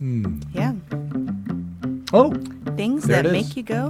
Yeah. Oh, Things there that it make is. you go,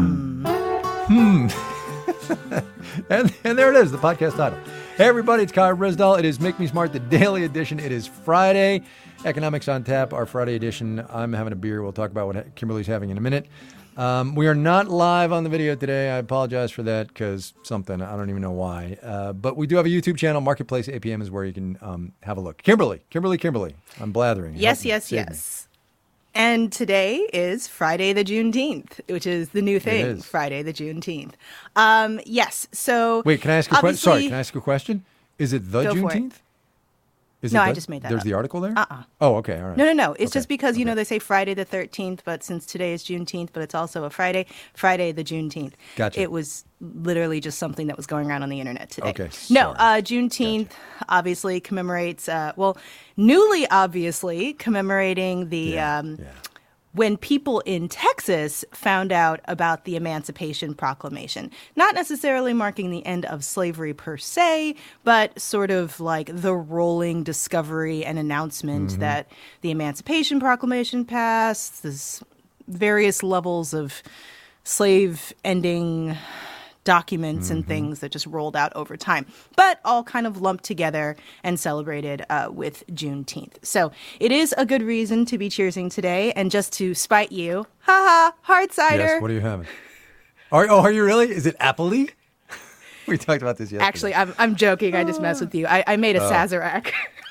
and there it is, the podcast title. Hey, everybody, it's Kyle Brisdall. It is Make Me Smart, the daily edition. It is Friday. Economics on Tap, our Friday edition. I'm having a beer. We'll talk about what Kimberly's having in a minute. We are not live on the video today. I apologize for that because something. I don't even know why. But we do have a YouTube channel. Marketplace APM is where you can have a look. Kimberly. I'm blathering. Yes. Help me. And today is Friday the Juneteenth, which is the new thing. is. Friday the Juneteenth. Yes. So Wait, can I ask a question? obviously- Sorry, can I ask a question? Is it the Go for it. Juneteenth? Is No, it I the- just made that There's up. the article there? Uh-uh. Oh, okay. All right. No. It's Okay. just because, they say Friday the 13th, but since today is Juneteenth, but it's also a Friday the Juneteenth. Gotcha. It was literally just something that was going around on the internet today. Okay, No, sorry. Juneteenth obviously commemorates, newly obviously commemorating the, when people in Texas found out about the Emancipation Proclamation. Not necessarily marking the end of slavery per se, but sort of like the rolling discovery and announcement that the Emancipation Proclamation passed, this various levels of slave ending documents and things that just rolled out over time, but all kind of lumped together and celebrated with Juneteenth. So it is a good reason to be cheersing today. And just to spite you, hard cider. Yes, what are you having? Are you really? Is it Appley? We talked about this yesterday. Actually, I'm joking. I just messed with you. I made a Sazerac.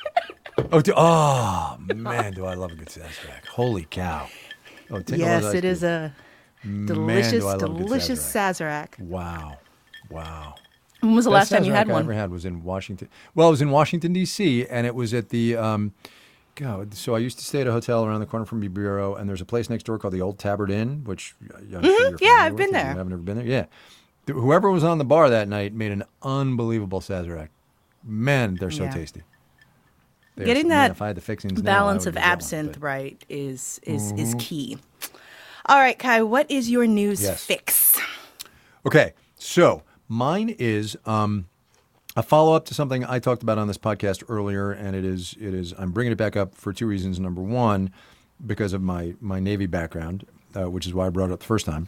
Oh, man, do I love a good Sazerac. Holy cow. Oh, take a Yes, look at it that is ice a cream. delicious, Man, do I love a good delicious Sazerac. Wow. When was the last time you had Sazerac I one? ever had was in Washington. Well, it was in Washington, D.C., and it was at the, so I used to stay at a hotel around the corner from Bureau, and there's a place next door called the Old Tabard Inn, which I'm sure you're Yeah, familiar I've with been if there. You haven't ever been there? Yeah. Whoever was on the bar that night made an unbelievable Sazerac. Man, they're so Yeah. tasty. Getting Man, that if I had the fixings now, I balance would of do that one, absinthe but- right is key. All right, Kai, what is your news Yes. fix? Okay, so mine is a follow-up to something I talked about on this podcast earlier, and it is I'm bringing it back up for two reasons. Number one, because of my Navy background, which is why I brought it up the first time,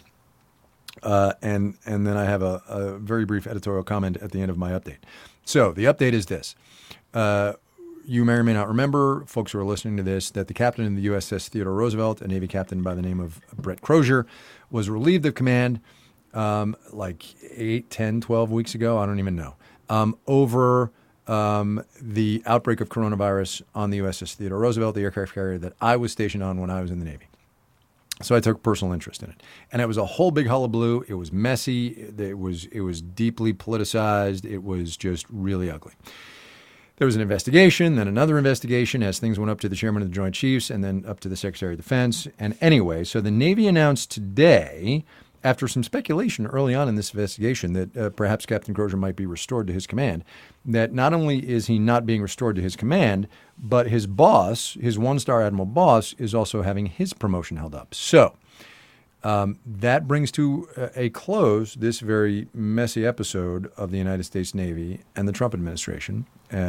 and then I have a very brief editorial comment at the end of my update. So the update is this. You may or may not remember, folks who are listening to this, that the captain in the USS Theodore Roosevelt, a Navy captain by the name of Brett Crozier, was relieved of command like 8, 10, 12 weeks ago. I don't even know. Over the outbreak of coronavirus on the USS Theodore Roosevelt, the aircraft carrier that I was stationed on when I was in the Navy. So I took personal interest in it. And it was a whole big hullabaloo. It was messy. It was deeply politicized. It was just really ugly. There was an investigation, then another investigation as things went up to the chairman of the Joint Chiefs and then up to the Secretary of Defense. And anyway, so the Navy announced today, after some speculation early on in this investigation, that perhaps Captain Crozier might be restored to his command, that not only is he not being restored to his command, but his boss, his one-star admiral boss, is also having his promotion held up. So that brings to a close this very messy episode of the United States Navy and the Trump administration.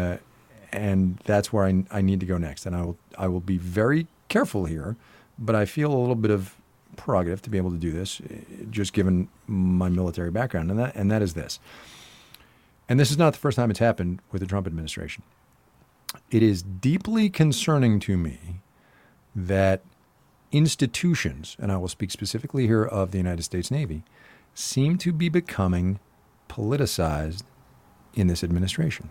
And that's where I need to go next. And I will be very careful here, but I feel a little bit of prerogative to be able to do this, just given my military background. And that is this. And this is not the first time it's happened with the Trump administration. It is deeply concerning to me that institutions, and I will speak specifically here of the United States Navy, seem to be becoming politicized in this administration.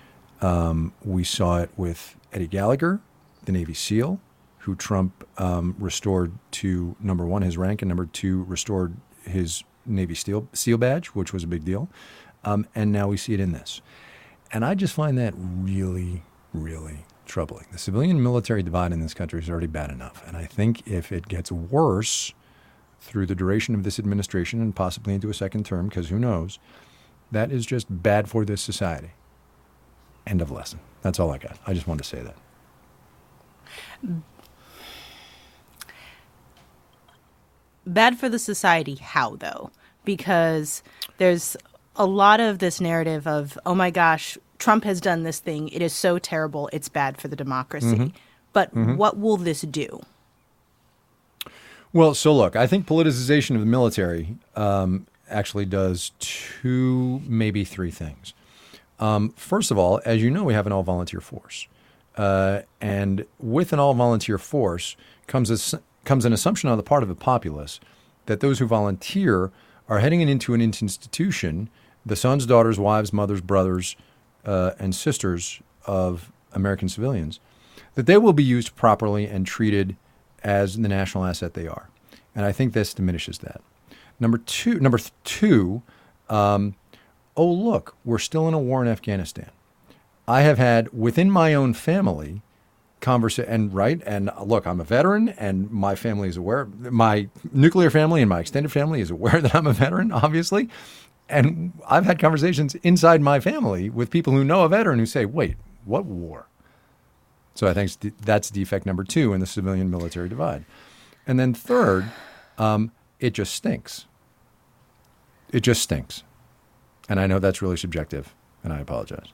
We saw it with Eddie Gallagher, the Navy SEAL, who Trump restored to, number one, his rank, and number two, restored his Navy SEAL badge, which was a big deal. And now we see it in this. And I just find that really, really troubling. The civilian-military divide in this country is already bad enough. And I think if it gets worse through the duration of this administration and possibly into a second term, because who knows, that is just bad for this society. End of lesson. That's all I got. I just wanted to say that. Bad for the society, how though? Because there's a lot of this narrative of, oh my gosh, Trump has done this thing. It is so terrible. It's bad for the democracy. But what will this do? Well, so look, I think politicization of the military actually does two, maybe three things. First of all, as you know, we have an all-volunteer force. And with an all-volunteer force comes an assumption on the part of the populace that those who volunteer are heading into an institution, the sons, daughters, wives, mothers, brothers, and sisters of American civilians, that they will be used properly and treated as the national asset they are. And I think this diminishes that. Number two, oh, look, we're still in a war in Afghanistan. I have had within my own family and look, I'm a veteran and my family is aware, my nuclear family and my extended family is aware that I'm a veteran, obviously. And I've had conversations inside my family with people who know a veteran who say, wait, what war? So I think that's defect number two in the civilian military divide. And then third, it just stinks. It just stinks. And I know that's really subjective, and I apologize.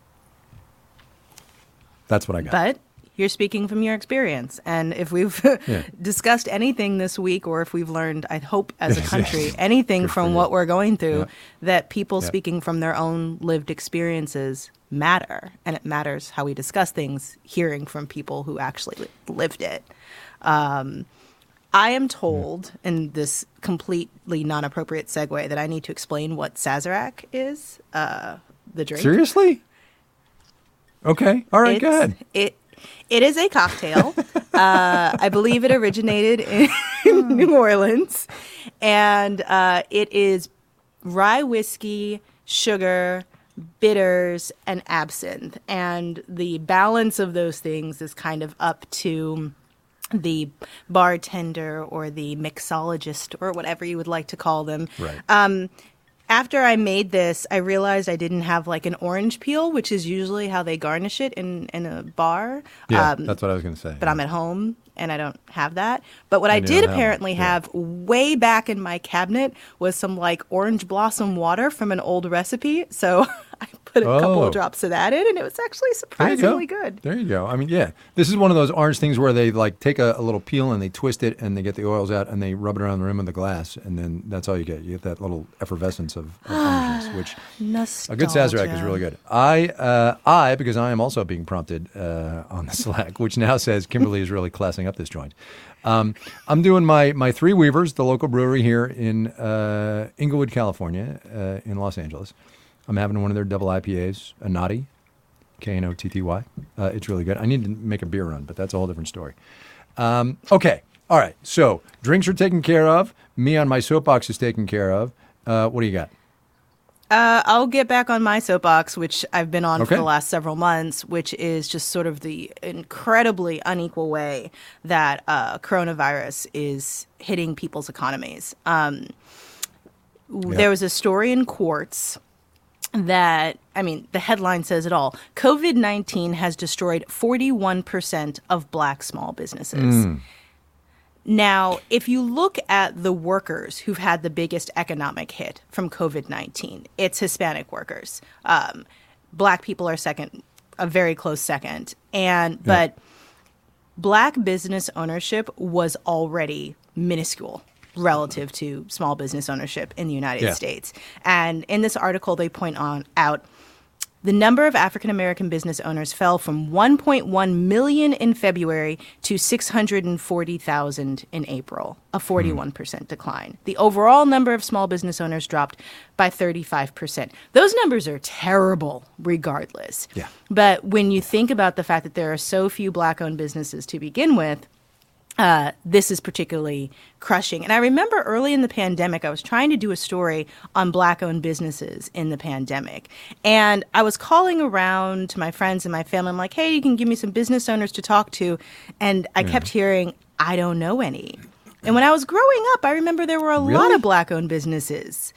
That's what I got. But you're speaking from your experience. And if we've discussed anything this week, or if we've learned, I hope, as a country, anything from what we're going through, that people speaking from their own lived experiences matter. And it matters how we discuss things, hearing from people who actually lived it. I am told, in this completely non-appropriate segue, that I need to explain what Sazerac is, the drink. Seriously? Okay. All right, go ahead. It is a cocktail. I believe it originated in New Orleans. And it is rye whiskey, sugar, bitters, and absinthe. And the balance of those things is kind of up to the bartender or the mixologist or whatever you would like to call them. Right. After I made this, I realized I didn't have like an orange peel, which is usually how they garnish it in a bar. Yeah, that's what I was going to say. But I'm at home and I don't have that. But what I did apparently have way back in my cabinet was some like orange blossom water from an old recipe. So I put a couple of drops of that in, and it was actually surprisingly good. There you go. I mean, yeah, this is one of those orange things where they like take a little peel and they twist it and they get the oils out and they rub it around the rim of the glass, and then that's all you get. You get that little effervescence of oranges, which Nostalgia. A good Sazerac is really good. I because I am also being prompted on the Slack, which now says Kimberly is really classing up this joint. I'm doing my Three Weavers, the local brewery here in Inglewood, California, in Los Angeles. I'm having one of their double IPAs, a Knotty, Knotty. It's really good. I need to make a beer run, but that's a whole different story. Okay. All right. So drinks are taken care of. Me on my soapbox is taken care of. What do you got? I'll get back on my soapbox, which I've been on for the last several months, which is just sort of the incredibly unequal way that coronavirus is hitting people's economies. There was a story in Quartz that, I mean, the headline says it all. COVID-19 has destroyed 41% of Black small businesses. Now, if you look at the workers who've had the biggest economic hit from COVID-19, it's Hispanic workers. Black people are second, a very close second. But Black business ownership was already minuscule relative to small business ownership in the United States. And in this article, they point out the number of African-American business owners fell from 1.1 million in February to 640,000 in April, a 41% decline. The overall number of small business owners dropped by 35%. Those numbers are terrible regardless. Yeah. But when you think about the fact that there are so few Black-owned businesses to begin with, this is particularly crushing. And I remember early in the pandemic, I was trying to do a story on Black-owned businesses in the pandemic. And I was calling around to my friends and my family. I'm like, hey, you can give me some business owners to talk to. And I kept hearing, I don't know any. And when I was growing up, I remember there were a lot of Black-owned businesses.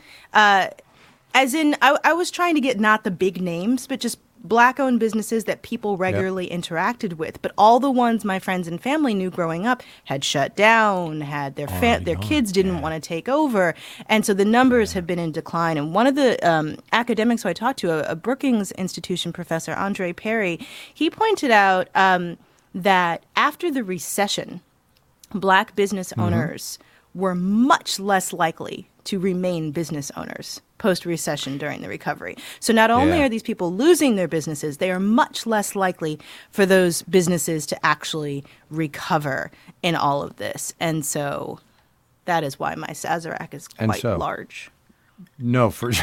As in, I was trying to get not the big names, but just Black-owned businesses that people regularly interacted with. But all the ones my friends and family knew growing up had shut down, had their kids didn't want to take over. And so the numbers have been in decline. And one of the academics who I talked to, a Brookings Institution professor, Andre Perry, he pointed out that after the recession, Black business owners were much less likely to remain business owners post-recession during the recovery. So not only are these people losing their businesses, they are much less likely for those businesses to actually recover in all of this. And so that is why my Sazerac is quite large. No, for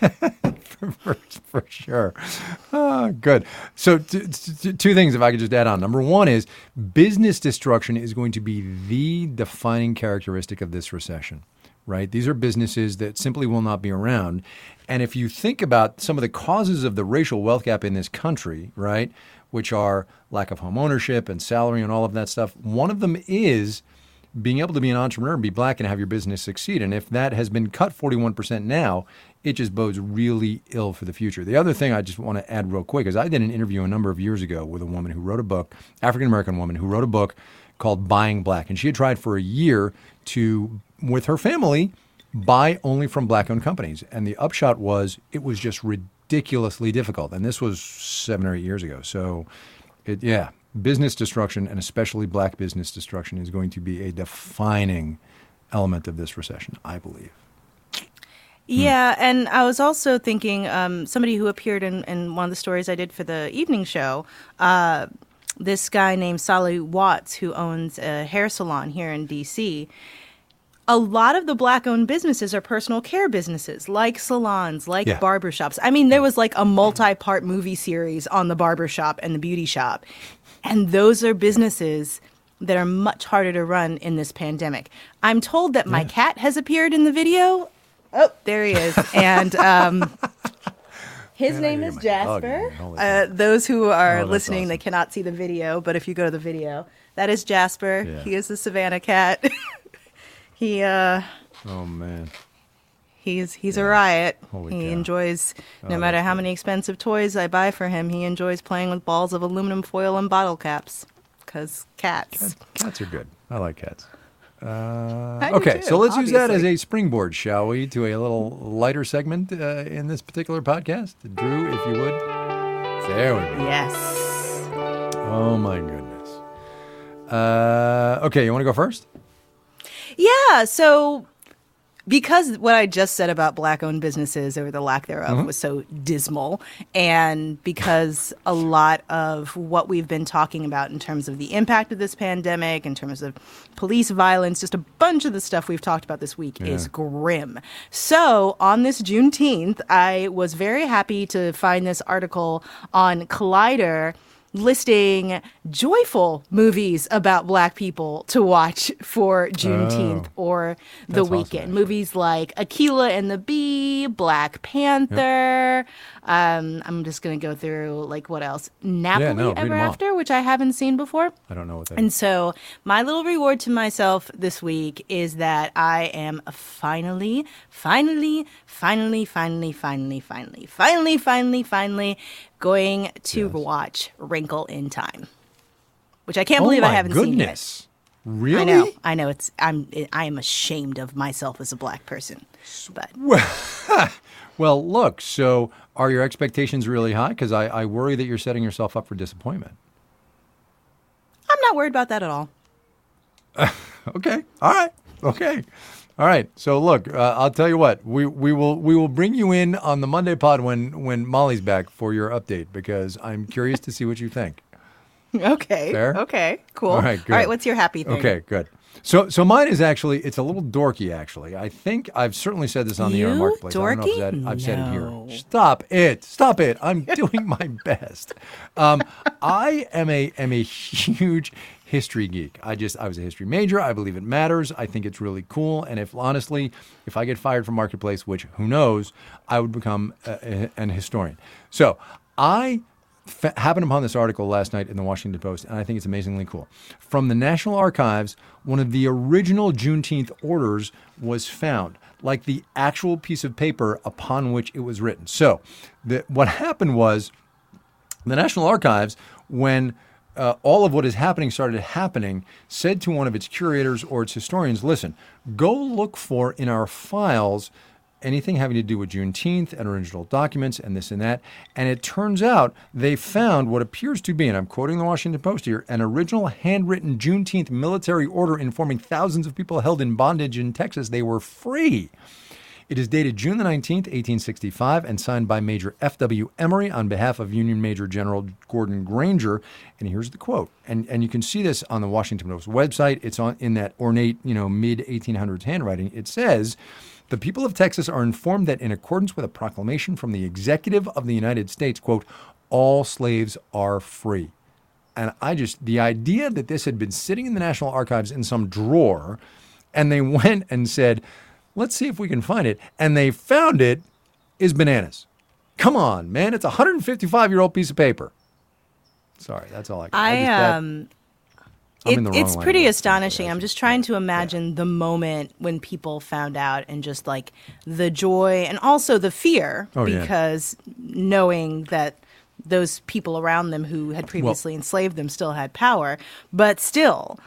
sure. Good. So two things, if I could just add on. Number one is business destruction is going to be the defining characteristic of this recession, right? These are businesses that simply will not be around. And if you think about some of the causes of the racial wealth gap in this country, right, which are lack of home ownership and salary and all of that stuff, one of them is being able to be an entrepreneur and be black and have your business succeed. And if that has been cut 41% now, it just bodes really ill for the future. The other thing I just want to add real quick is I did an interview a number of years ago with a woman who wrote a book, African-American woman who wrote a book called Buying Black. And she had tried for a year to, with her family, buy only from black-owned companies. And the upshot was it was just ridiculously difficult. And this was 7 or 8 years ago. So, business destruction, and especially black business destruction, is going to be a defining element of this recession, I believe. Yeah, and I was also thinking somebody who appeared in one of the stories I did for the evening show, this guy named Sally Watts, who owns a hair salon here in D.C., a lot of the black-owned businesses are personal care businesses, like salons, like barbershops. I mean, there was like a multi-part movie series on the barbershop and the beauty shop. And those are businesses that are much harder to run in this pandemic. I'm told that my cat has appeared in the video. Oh, there he is. And his name is Jasper. Those who are listening, awesome. They cannot see the video, but if you go to the video, that is Jasper. Yeah. He is a Savannah cat. He oh man. He's a riot. Holy he cow. Enjoys, no matter how many expensive toys I buy for him, he enjoys playing with balls of aluminum foil and bottle caps. Because cats. Cats are good. I like cats. Okay, so let's use that as a springboard, shall we, to a little lighter segment in this particular podcast. Drew, if you would. There we go. Yes. Oh, my goodness. Okay, you want to go first? Yeah, so because what I just said about black-owned businesses, or the lack thereof, was so dismal, and because a lot of what we've been talking about in terms of the impact of this pandemic, in terms of police violence, just a bunch of the stuff we've talked about this week is grim. So on this Juneteenth, I was very happy to find this article on Collider listing joyful movies about black people to watch for Juneteenth or the weekend. Awesome, movies like Akeelah and the Bee, Black Panther. I'm just going to go through, like, what else? Napoli Ever After, which I haven't seen before. I don't know what that is. And so my little reward to myself this week is that I am finally going to watch Wrinkle in Time, which I can't believe I haven't seen yet. Really? I know. I am ashamed of myself as a black person. But well, look. So, are your expectations really high? Because I worry that you're setting yourself up for disappointment. I'm not worried about that at all. Okay. All right. Okay. All right. So look, I'll tell you what. We will bring you in on the Monday pod when Molly's back for your update, because I'm curious to see what you think. Okay. Fair? Okay. Cool. All right. Good. All right. What's your happy thing? Okay. Good. So mine is actually, it's a little dorky, actually. I think I've certainly said this on the air marketplace. Dorky? I don't know if I've said it here. Stop it. I'm doing my best. I am a huge history geek. I was a history major. I believe it matters. I think it's really cool. And if I get fired from Marketplace, which who knows, I would become an historian. So I happened upon this article last night in the Washington Post, and I think it's amazingly cool. From the National Archives, one of the original Juneteenth orders was found, like the actual piece of paper upon which it was written. So what happened was the National Archives, when all of what is happening started happening, said to one of its curators or its historians, listen, go look for in our files anything having to do with Juneteenth and original documents and this and that. And it turns out they found what appears to be, and I'm quoting the Washington Post here, an original handwritten Juneteenth military order informing thousands of people held in bondage in Texas they were free. It is dated June the 19th, 1865, and signed by Major F.W. Emory on behalf of Union Major General Gordon Granger. And here's the quote. And you can see this on the Washington Post website. It's in that ornate, mid-1800s handwriting. It says, "The people of Texas are informed that in accordance with a proclamation from the Executive of the United States, quote, all slaves are free." And the idea that this had been sitting in the National Archives in some drawer, and they went and said, let's see if we can find it, and they found it, is bananas. Come on, man. It's a 155-year-old piece of paper. Sorry, that's all I can. It's pretty astonishing. I'm just trying to imagine the moment when people found out and just like the joy and also the fear because knowing that those people around them who had previously enslaved them still had power. But still,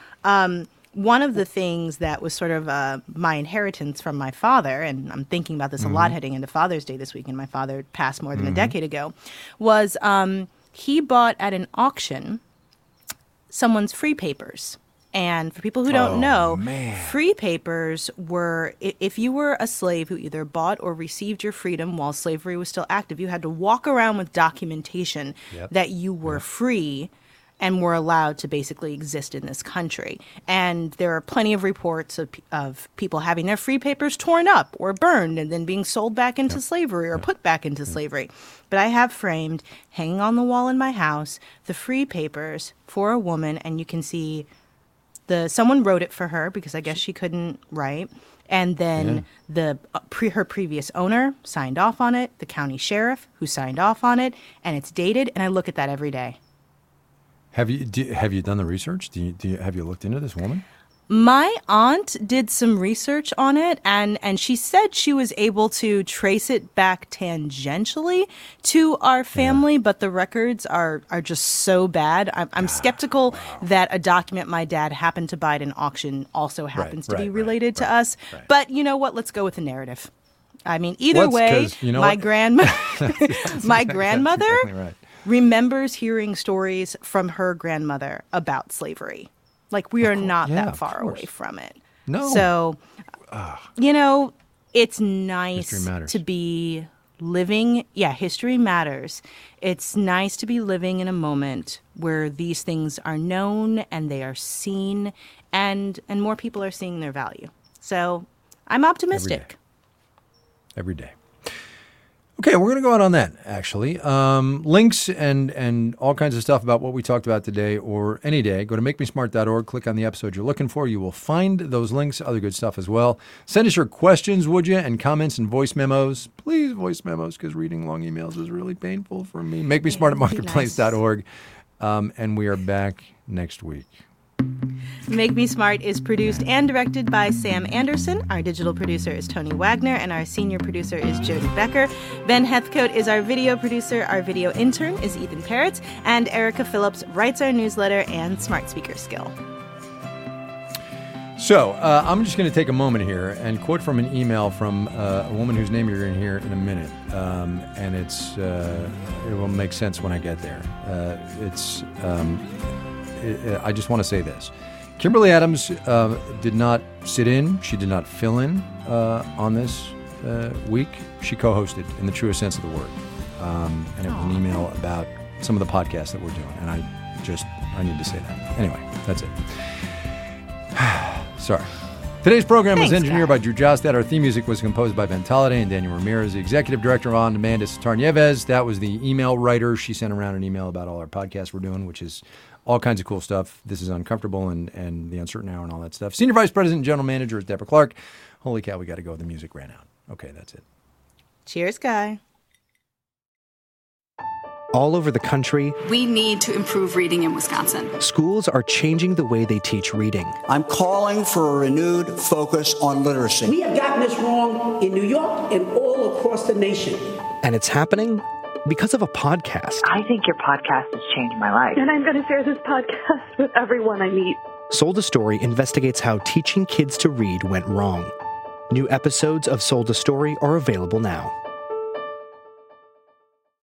one of the things that was sort of my inheritance from my father, and I'm thinking about this a lot heading into Father's Day this week, and my father passed more than a decade ago, was he bought at an auction someone's free papers. And for people who don't know, free papers were, if you were a slave who either bought or received your freedom while slavery was still active, you had to walk around with documentation that you were free and were allowed to basically exist in this country. And there are plenty of reports of people having their free papers torn up or burned and then being sold back into slavery or put back into slavery. But I have framed, hanging on the wall in my house, the free papers for a woman, and you can see someone wrote it for her because I guess she couldn't write. And then her previous owner signed off on it, the county sheriff who signed off on it, and it's dated, and I look at that every day. Have you done the research? Have you looked into this woman? My aunt did some research on it, and she said she was able to trace it back tangentially to our family, but the records are just so bad. I'm skeptical that a document my dad happened to buy at an auction also happens to be related to us. Right. But you know what? Let's go with the narrative. I mean, either way, my grandmother remembers hearing stories from her grandmother about slavery. Like, we are not that far away from it. No. So, it's nice to be living. Yeah, history matters. It's nice to be living in a moment where these things are known and they are seen and more people are seeing their value. So, I'm optimistic. Every day. Okay, we're going to go out on that, actually. Links and all kinds of stuff about what we talked about today or any day. Go to makemesmart.org, click on the episode you're looking for. You will find those links, other good stuff as well. Send us your questions, would you, and comments and voice memos. Please, voice memos, because reading long emails is really painful for me. Makemesmart@marketplace.org. And we are back next week. Make Me Smart is produced and directed by Sam Anderson. Our digital producer is Tony Wagner, and our senior producer is Jody Becker. Ben Heathcote is our video producer. Our video intern is Ethan Parrott, and Erica Phillips writes our newsletter and Smart Speaker Skill. So I'm just going to take a moment here and quote from an email from a woman whose name you're going to hear in a minute, and it will make sense when I get there. I just want to say this. Kimberly Adams did not sit in. She did not fill in on this week. She co-hosted in the truest sense of the word. And it was an email about some of the podcasts that we're doing. And I need to say that. Anyway, that's it. Sorry. Today's program was engineered by Drew Jostad. Our theme music was composed by Ben Tolliday and Daniel Ramirez. The executive director of On Demand is Satar Nieves. That was the email writer. She sent around an email about all our podcasts we're doing, which is all kinds of cool stuff. This is Uncomfortable and The Uncertain Hour and all that stuff. Senior Vice President and General Manager is Deborah Clark. Holy cow, we got to go. The music ran out. Okay, that's it. Cheers, Guy. All over the country, we need to improve reading in Wisconsin. Schools are changing the way they teach reading. I'm calling for a renewed focus on literacy. We have gotten this wrong in New York and all across the nation. And it's happening because of a podcast. I think your podcast has changed my life. And I'm going to share this podcast with everyone I meet. Sold a Story investigates how teaching kids to read went wrong. New episodes of Sold a Story are available now.